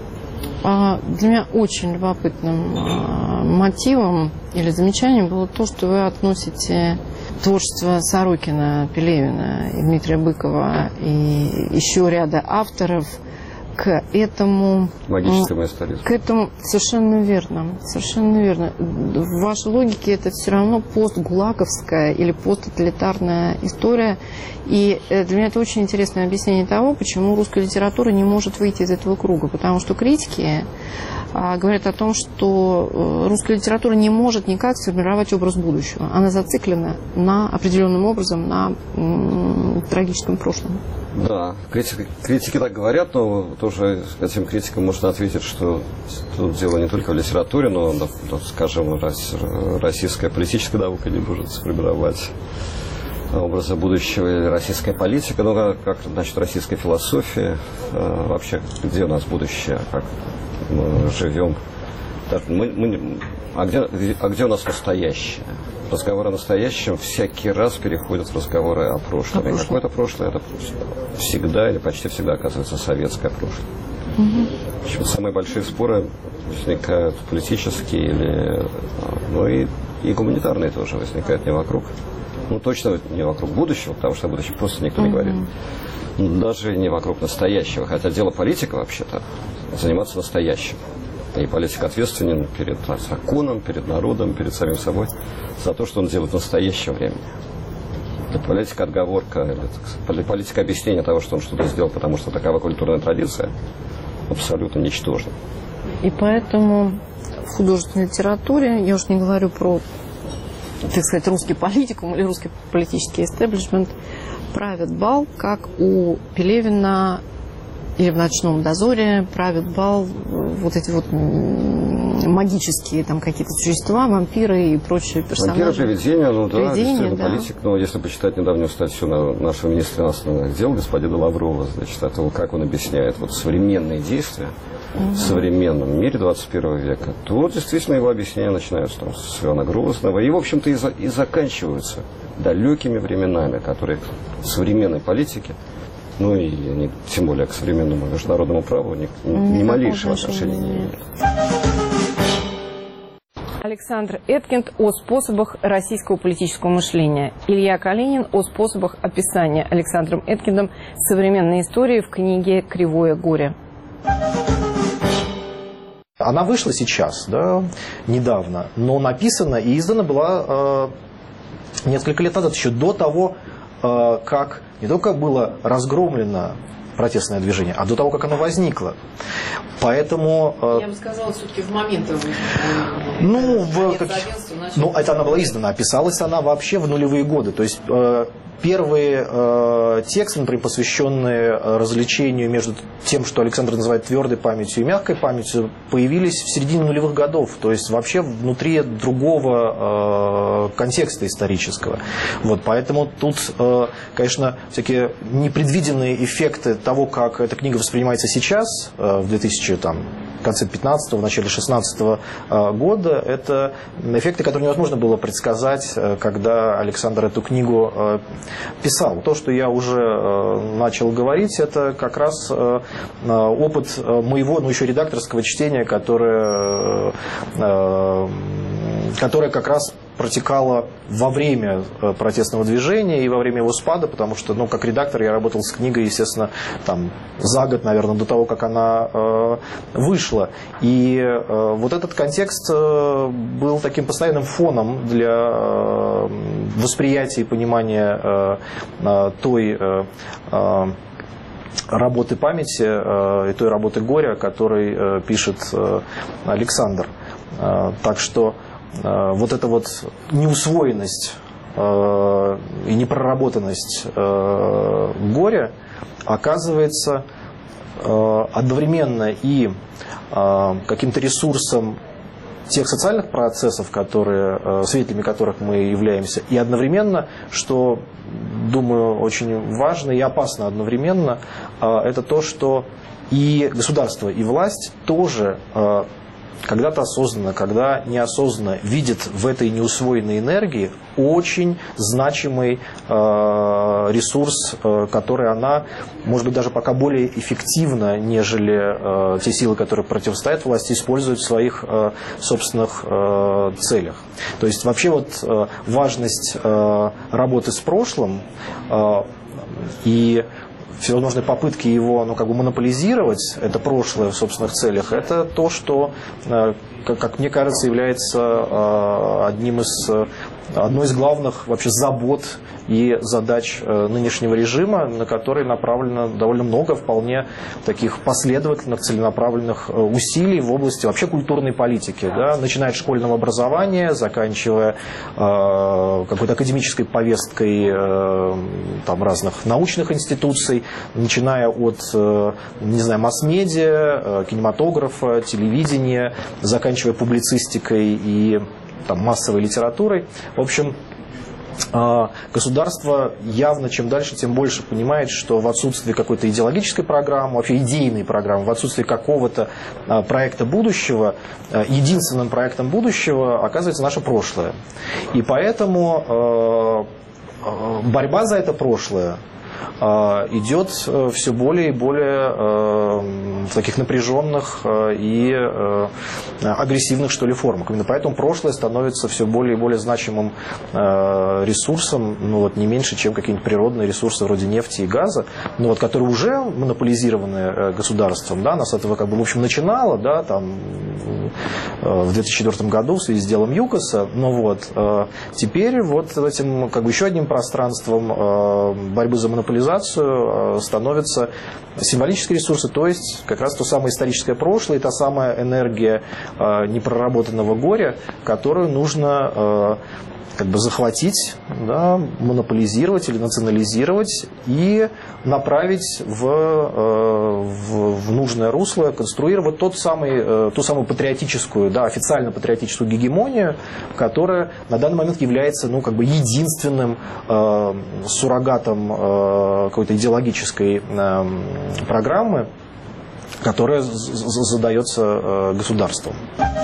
А для меня очень любопытным а, мотивом или замечанием было то, что вы относите творчество Сорокина, Пелевина, и Дмитрия Быкова и еще ряда авторов к этому... Магическому историзму. К этому совершенно верно. Совершенно верно. В вашей логике это все равно постгулаговская или посттоталитарная история. И для меня это очень интересное объяснение того, почему русская литература не может выйти из этого круга. Потому что критики а, говорят о том, что русская литература не может никак сформировать образ будущего. Она зациклена на определенным образом на м, трагическом прошлом. Да, критики, критики так говорят, но тоже этим критикам можно ответить, что тут дело не только в литературе, но, но скажем, российская политическая наука не может сформировать образа будущего или российская политика, ну как, как значит российская философия, э, вообще где у нас будущее, как мы живем, мы, мы, а, где, а где у нас настоящее? Разговоры о настоящем всякий раз переходят в разговоры о прошлом. И какое-то прошлое, это всегда или почти всегда оказывается советское прошлое. Угу. Причем самые большие споры возникают политические или, ну и, и гуманитарные тоже возникают не вокруг. Ну, точно не вокруг будущего, потому что о будущем просто никто не говорит. Даже не вокруг настоящего. Хотя дело политика вообще-то заниматься настоящим. И политик ответственен перед законом, перед народом, перед самим собой за то, что он делает в настоящее время. Это политика отговорка, или политика объяснения того, что он что-то сделал, потому что такова культурная традиция, абсолютно ничтожна. И поэтому в художественной литературе, я уж не говорю про, так сказать, русский политикум или русский политический истеблишмент, правит бал, как у Пелевина или в «Ночном дозоре» правит бал вот эти вот магические там какие-то существа, вампиры и прочие персонажи. Вампиры, привидения, ну да, привидения, действительно, да. политик. Но если почитать недавнюю статью на нашего министра иностранных дел, господина Лаврова, значит, о том, как он объясняет вот современные действия угу. в современном мире двадцать первого века, то действительно его объяснения начинаются там, с Ивана Грозного и, в общем-то, и, за, и заканчиваются далекими временами, которые в современной политике, ну и не, тем более к современному международному праву ни, ни, ни малейшего отношения не имеют. Александр Эткинд о способах российского политического мышления. Илья Калинин о способах описания Александром Эткиндом современной истории в книге «Кривое горе». Она вышла сейчас, да, недавно, но написана и издана была э, несколько лет назад, еще до того, э, как не только было разгромлено протестное движение, а до того, как оно возникло. Поэтому... Э, Я бы сказала, все-таки в момент... Ну, в, как, ну, это она была издана, а писалась она вообще в нулевые годы. То есть... Э, Первые э, тексты, например, посвященные различению между тем, что Александр называет твердой памятью и мягкой памятью, появились в середине нулевых годов, то есть вообще внутри другого э, контекста исторического. Вот, поэтому тут, э, конечно, всякие непредвиденные эффекты того, как эта книга воспринимается сейчас, э, в две тысячи там, в конце пятнадцатого, в начале шестнадцатого года, это эффекты, которые невозможно было предсказать, когда Александр эту книгу писал. То, что я уже начал говорить, это как раз опыт моего, ну еще редакторского чтения, которое, которое как раз протекало во время протестного движения и во время его спада, потому что, ну, как редактор я работал с книгой, естественно, там, за год, наверное, до того, как она э, вышла. И э, вот этот контекст э, был таким постоянным фоном для э, восприятия и понимания э, э, той э, э, работы памяти э, и той работы горя, о которой э, пишет э, Александр. Э, так что вот эта вот неусвоенность э, и непроработанность э, горя оказывается э, одновременно и э, каким-то ресурсом тех социальных процессов, которые, э, свидетелями которых мы являемся, и одновременно, что, думаю, очень важно и опасно одновременно, э, это то, что и государство, и власть тоже э, когда-то осознанно, когда неосознанно видит в этой неусвоенной энергии очень значимый э, ресурс, э, который она, может быть, даже пока более эффективно, нежели э, те силы, которые противостоят власти, используют в своих э, собственных э, целях. То есть вообще вот э, важность э, работы с прошлым э, и всевозможные попытки его, ну, как бы монополизировать, это прошлое в собственных целях, это то, что, как, как мне кажется, является одним из, одной из главных вообще забот и задач нынешнего режима, на который направлено довольно много вполне таких последовательных, целенаправленных усилий в области вообще культурной политики, да, начиная от школьного образования, заканчивая э, какой-то академической повесткой э, там, разных научных институций, начиная от, э, не знаю, масс-медиа, э, кинематографа, телевидения, заканчивая публицистикой и там, массовой литературой. В общем, государство явно чем дальше, тем больше понимает, что в отсутствии какой-то идеологической программы, вообще идейной программы, в отсутствии какого-то проекта будущего, единственным проектом будущего оказывается наше прошлое. И поэтому борьба за это прошлое идет все более и более в таких напряженных и агрессивных, что ли, формах. Именно поэтому прошлое становится все более и более значимым ресурсом, ну вот не меньше, чем какие-нибудь природные ресурсы вроде нефти и газа, ну вот, которые уже монополизированы государством, да, нас этого как бы в общем начинало, да, там в две тысячи четвёртом году в связи с делом ЮКОСа, но вот теперь вот этим как бы еще одним пространством борьбы за монополизацию становятся символические ресурсы, то есть как раз то самое историческое прошлое и та самая энергия э, непроработанного горя, которую нужно э, как бы захватить, да, монополизировать или национализировать и направить в, э, в, в нужное русло, конструировать тот самый, э, ту самую патриотическую, да, официально патриотическую гегемонию, которая на данный момент является, ну, как бы единственным э, суррогатом э, какой-то идеологической э, программы, которая задается э, государством.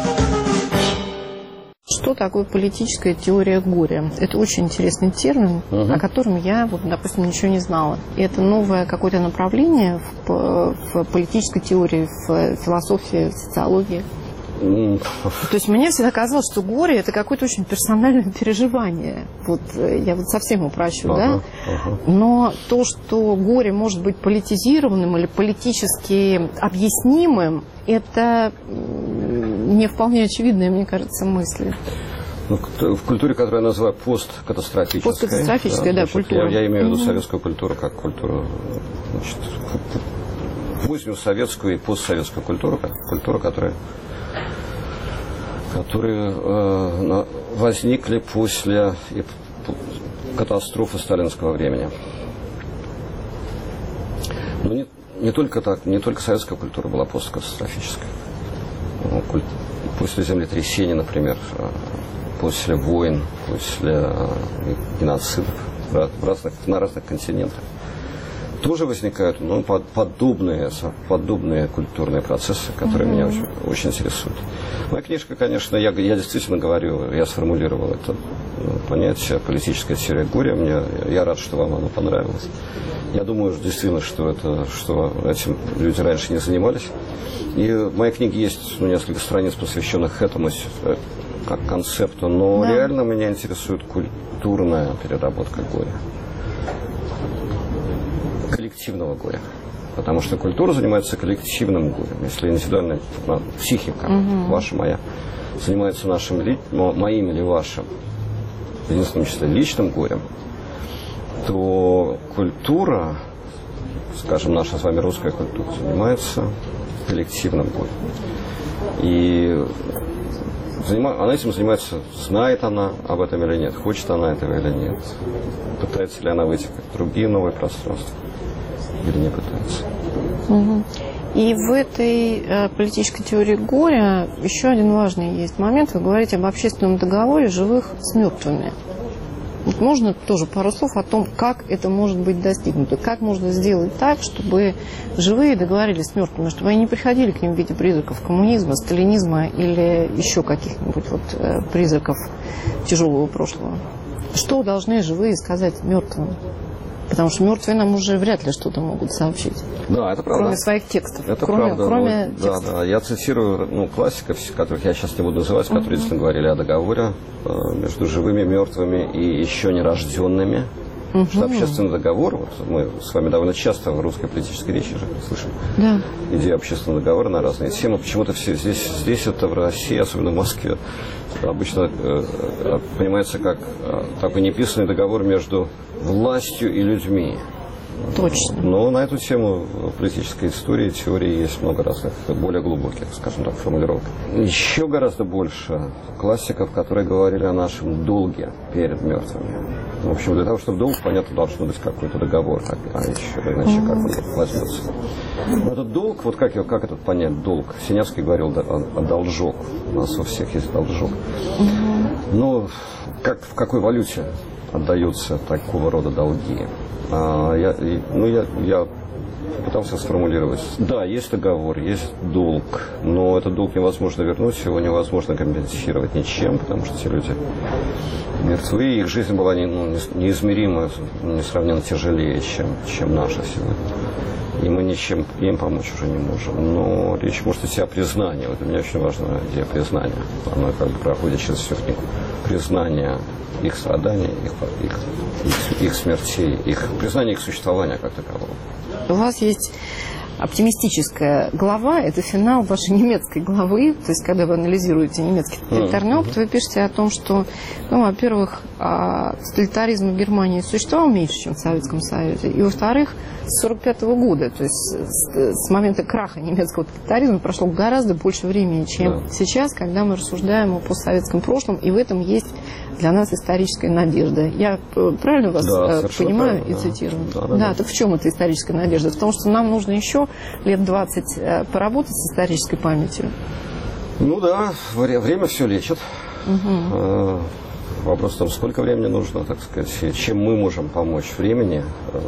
Что такое политическая теория горя? Это очень интересный термин, uh-huh. о котором я, вот, допустим, ничего не знала. И это новое какое-то направление в, в политической теории, в философии, в социологии. Uh-huh. То есть мне всегда казалось, что горе – это какое-то очень персональное переживание. Вот я вот совсем упрощу, uh-huh. да? Uh-huh. Но то, что горе может быть политизированным или политически объяснимым, это не вполне очевидная, мне кажется, мысль. Ну, в культуре, которую я называю посткатастрофической. Посткатастрофическая, да, да, культура. Я, я имею в виду советскую культуру как культуру, значит, позднюю советскую и постсоветскую культуру, как культуру, которая, которые э, возникли после, катастрофы сталинского времени. Но не, не только так, не только советская культура была посткатастрофической. Ну, куль... После землетрясений, например, после войн, после геноцидов в разных, на разных континентах тоже возникают ну, под, подобные, подобные культурные процессы, которые mm-hmm. меня очень, очень интересуют. Моя книжка, конечно, я, я действительно говорю, я сформулировал это понятие «политическая теория горя». Мне, я рад, что вам оно понравилось. Я думаю, действительно, что, это, что этим люди раньше не занимались. И в моей книге есть ну, несколько страниц, посвященных этому как концепту, но да. реально меня интересует культурная переработка горя. Коллективного горя. Потому что культура занимается коллективным горем. Если индивидуальная ну, психика, угу. ваша, моя, занимается нашим, моим или вашим, в единственном числе личным горем, то культура, скажем, наша с вами русская культура, занимается коллективным горем. И занима... она этим занимается, знает она об этом или нет, хочет она этого или нет, пытается ли она выйти в другие новые пространства или не пытается. Угу. И в этой э, политической теории горя еще один важный есть момент. Вы говорите об общественном договоре живых с мертвыми. Вот можно тоже пару слов о том, как это может быть достигнуто, как можно сделать так, чтобы живые договорились с мертвыми, чтобы они не приходили к ним в виде призраков коммунизма, сталинизма или еще каких-нибудь вот, э, призраков тяжелого прошлого. Что должны живые сказать мертвым? Потому что мертвые нам уже вряд ли что-то могут сообщить. Да, это правда. Кроме своих текстов. Это кроме, правда. Кроме ну, текстов. Да, да. Я цитирую ну, классиков, которых я сейчас не буду называть, uh-huh. которые действительно говорили о договоре э, между живыми, мертвыми и еще нерожденными. Uh-huh. Что общественный договор, вот мы с вами довольно часто в русской политической речи же слышим да. идею общественного договора на разные темы. Почему-то все здесь, здесь это в России, особенно в Москве, обычно э, понимается как э, такой неписанный договор между властью и людьми. Точно. Но на эту тему в политической истории, теории есть много разных, более глубоких, скажем так, формулировок. Еще гораздо больше классиков, которые говорили о нашем долге перед мертвыми. В общем, для того, чтобы долг, понятно, должен быть какой-то договор, а еще иначе как он возьмется. Но этот долг, вот как, как этот понять, долг? Синявский говорил о, о должок. У нас у всех есть должок. Но как, в какой валюте отдаются такого рода долги? А, я, ну, я, я пытался сформулировать. Да, есть договор, есть долг, но этот долг невозможно вернуть, его невозможно компенсировать ничем, потому что те люди мертвы, их жизнь была не, ну, неизмеримо, несравненно тяжелее, чем, чем наша сегодня. И мы ничем им помочь уже не можем. Но речь может идти о признании. Вот для меня очень важна идея признания. Она как бы проходит через всю книгу. Признание их страданий, их, их, их, их смертей, их признание их существования как такового. У вас есть оптимистическая глава, это финал вашей немецкой главы, то есть когда вы анализируете немецкий тоталитарный опыт, вы пишете о том, что, ну, во-первых, тоталитаризм в Германии существовал меньше, чем в Советском Союзе, и, во-вторых, с сорок пятого года, то есть с, с момента краха немецкого тоталитаризма прошло гораздо больше времени, чем да. сейчас, когда мы рассуждаем о постсоветском прошлом, и в этом есть для нас историческая надежда. Я правильно вас да, понимаю правильно, и цитирую? Да, да, да, да. Так в чем эта историческая надежда? В том, что нам нужно еще лет двадцать поработать с исторической памятью? Ну да, время все лечит. Угу. Вопрос в том, сколько времени нужно, так сказать, чем мы можем помочь времени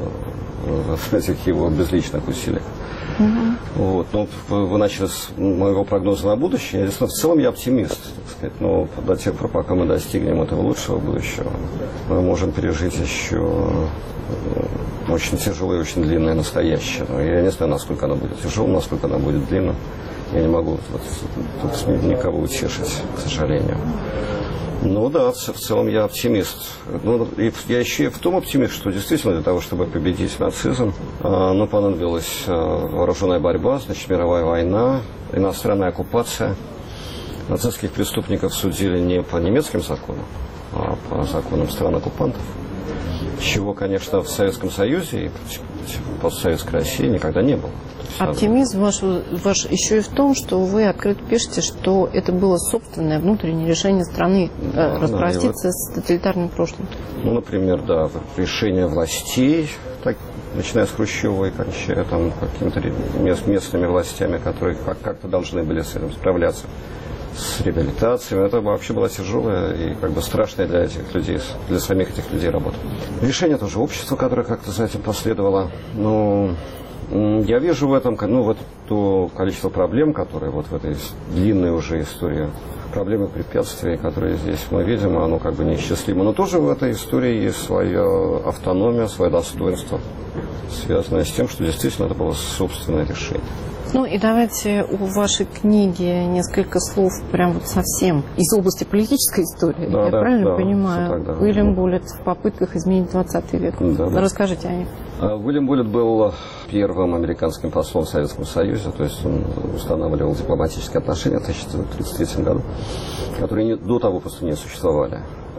в этих его безличных усилиях. Угу. Вот. Ну, вы начали с моего прогноза на будущее. В целом я оптимист, так сказать, но до тех пор, пока мы достигнем этого лучшего будущего, мы можем пережить еще очень тяжелое и очень длинное настоящее. Но я не знаю, насколько оно будет тяжелым, насколько оно будет длинным. Я не могу вот, тут никого утешить, к сожалению. Ну да, в целом я оптимист. Ну, и я еще и в том оптимист, что действительно для того, чтобы победить нацизм, ну, понадобилась вооруженная борьба, значит, мировая война, иностранная оккупация. Нацистских преступников судили не по немецким законам, а по законам стран-оккупантов. Чего, конечно, в Советском Союзе и постсоветской России никогда не было. Оптимизм ваш, ваш еще и в том, что вы открыто пишете, что это было собственное внутреннее решение страны да, распроститься да, вот, с тоталитарным прошлым. Ну, например, да, решение властей, так, начиная с Хрущева и кончая там какими-то мест, местными властями, которые как- как-то должны были с этим справляться, с реабилитацией. Это вообще была тяжелая и как бы страшная для этих людей, для самих этих людей работа. Решение тоже общества, которое как-то за этим последовало. Ну, я вижу в этом, ну, вот то количество проблем, которые вот в этой длинной уже истории, проблемы препятствий, которые здесь мы видим, оно как бы неисчислимо. Но тоже в этой истории есть своя автономия, свое достоинство, связанное с тем, что действительно это было собственное решение. Ну и давайте у вашей книги несколько слов прям вот совсем из области политической истории. Да, я да, правильно да, понимаю? так, да. Уильям Буллетт в попытках изменить двадцатый век. Да, да. Расскажите о них. Уильям Буллетт был первым американским послом в Советском Союзе, то есть он устанавливал дипломатические отношения в тысяча девятьсот тридцать третьем году, которые не, до того просто не существовали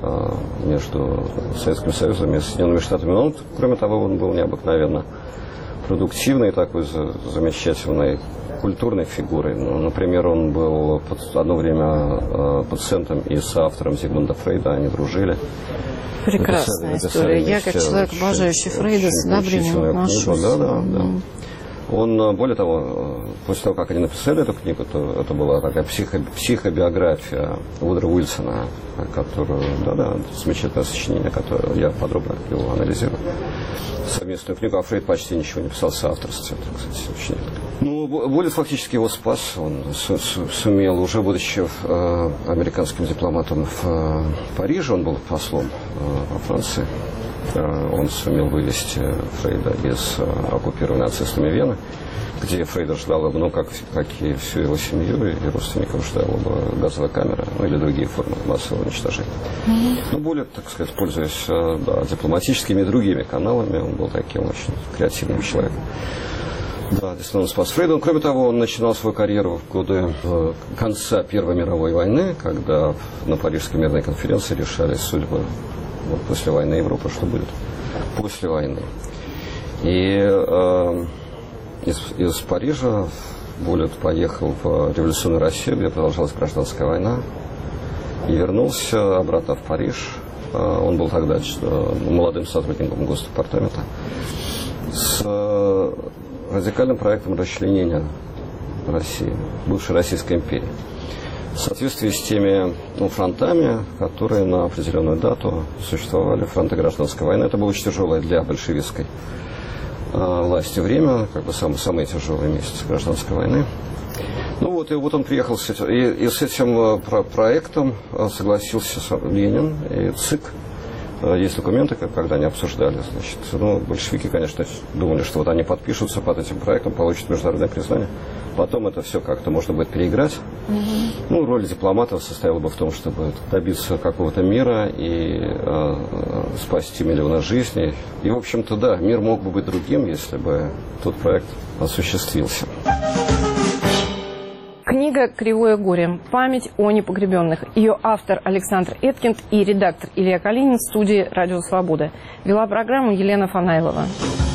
между Советским Союзом и Соединенными Штатами. Но он, кроме того, он был необыкновенно продуктивной, такой замечательной культурной фигурой. Ну, например, он был под, одно время э, пациентом и соавтором Зигмунда Фрейда, они дружили. Прекрасная написали, история. Написали Я, как человек, очень, обожающий Фрейда, с одобрением отношусь. Да, да, да. Он, более того, после того, как они написали эту книгу, то это была такая психо, психобиография Вудро Уилсона, которую, да-да, замечательное сочинение, которое я подробно его анализирую. Совместную книгу, а Фрейд почти ничего не писал с авторством, кстати, очень редко. Ну, Буллетт фактически его спас, он су- су- сумел, уже будучи э, американским дипломатом в э, Париже, он был послом э, во Франции, э, он сумел вывести Фрейда из э, оккупированной нацистами Вены, где Фрейда ждала, ну, как, как и всю его семью и родственников ждала бы газовая камера, ну, или другие формы массового уничтожения. Mm-hmm. Ну, Буллетт, так сказать, пользуясь да, дипломатическими и другими каналами, он был таким очень креативным человеком. Да, действительно, он спас Фрейда. Кроме того, он начинал свою карьеру в годы э, конца Первой мировой войны, когда на Парижской мирной конференции решались судьбы вот, после войны Европы, что будет после войны. И э, из, из Парижа Буллетт поехал в революционную Россию, где продолжалась гражданская война, и вернулся обратно в Париж. Э, он был тогда э, молодым сотрудником Госдепартамента с э, радикальным проектом расчленения России, бывшей Российской империи, в соответствии с теми ну, фронтами, которые на определенную дату существовали, фронты гражданской войны. Это было очень тяжелое для большевистской э, власти время, как бы сам, самые тяжелые месяцы гражданской войны. Ну вот, и вот он приехал с этим, и, и с этим э, про проектом э, согласился Ленин и ЦИК. Есть документы, когда они обсуждали, значит, ну, большевики, конечно, думали, что вот они подпишутся под этим проектом, получат международное признание. Потом это все как-то можно будет переиграть. Mm-hmm. Ну, роль дипломатов состояла бы в том, чтобы добиться какого-то мира и э, спасти миллионы жизней. И, в общем-то, да, мир мог бы быть другим, если бы тот проект осуществился. Книга «Кривое горе. Память о непогребенных». Ее автор Александр Эткинд и редактор Илья Калинин в студии «Радио Свобода». Вела программу Елена Фанайлова.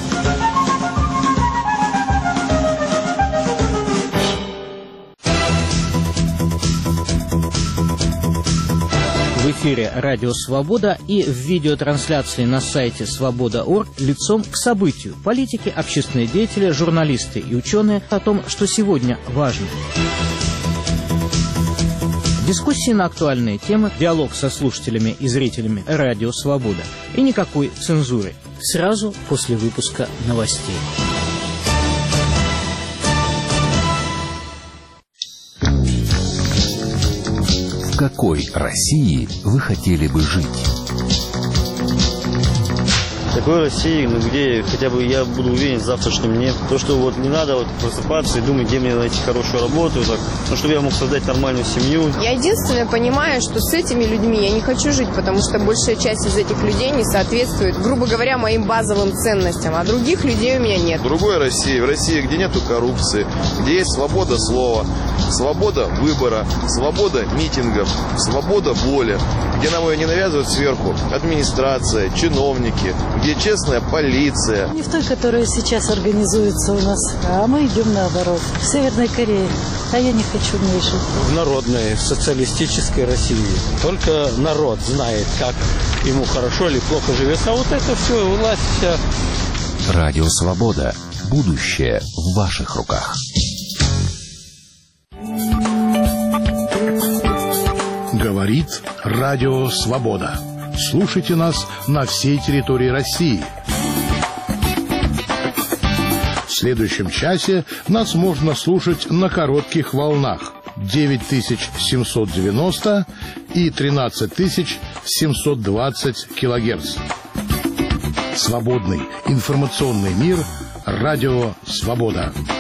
В эфире «Радио Свобода» и в видеотрансляции на сайте свобода точка орг лицом к событию. Политики, общественные деятели, журналисты и ученые о том, что сегодня важно. Дискуссии на актуальные темы, диалог со слушателями и зрителями «Радио Свобода». И никакой цензуры. Сразу после выпуска новостей. В какой России вы хотели бы жить? Такой России, ну, где хотя бы я буду уверен в завтрашнем дне. То, что вот не надо вот просыпаться и думать, где мне найти хорошую работу, так, ну, чтобы я мог создать нормальную семью. Я единственное понимаю, что с этими людьми я не хочу жить, потому что большая часть из этих людей не соответствует, грубо говоря, моим базовым ценностям, а других людей у меня нет. В другой России, в России, где нету коррупции, где есть свобода слова, Свобода выбора, свобода митингов, свобода воли, где нам ее не навязывают сверху администрация, чиновники, где честная полиция. Не в той, которая сейчас организуется у нас, а мы идем наоборот. В Северной Корее. А я не хочу в ней жить. В народной, в социалистической России. Только народ знает, как ему хорошо или плохо живется. А вот это все, власть вся. Радио Свобода. Будущее в ваших руках. Говорит Радио Свобода. Слушайте нас на всей территории России. В следующем часе нас можно слушать на коротких волнах девять тысяч семьсот девяносто и тринадцать тысяч семьсот двадцать килогерц. Свободный информационный мир. Радио Свобода.